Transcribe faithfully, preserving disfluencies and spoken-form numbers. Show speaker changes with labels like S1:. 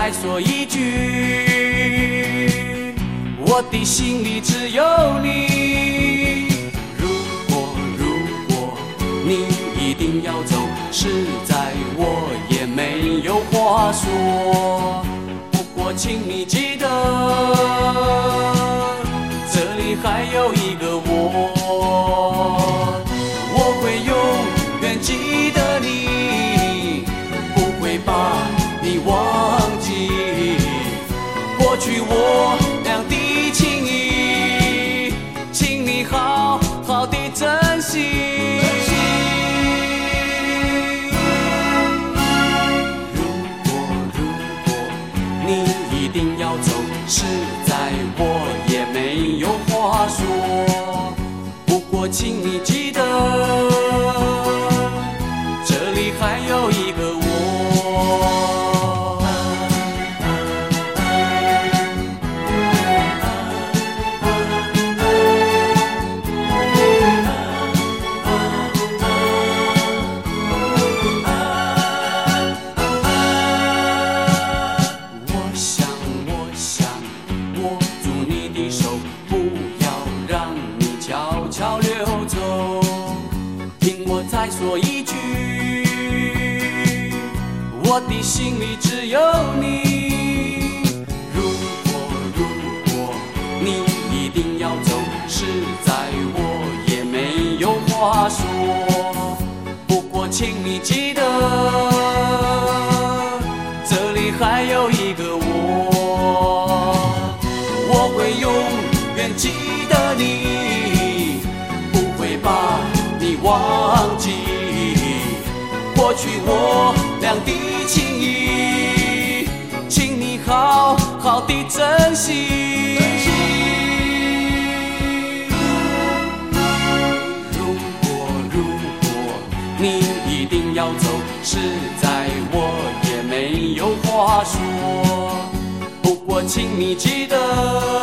S1: 再说一句，我的心里只有你。如果如果你一定要走，实在我也没有话说。不过请你记得，这里还有一个我，我会永远记得你，不会把你忘记。过去我俩的情谊，请你好好的珍惜。如果如果你一定要走，实在我也没有话说。不过请你记得，这里还有一个我。再说一句，我的心里只有你。如果如果你一定要走，实在我也没有话说。不过请你记得，这里还有一个我，我会永远记得你，不会把你忘记。过去我俩的情谊，请你好好的珍惜。如果如果你一定要走，实在我也没有话说。不过请你记得，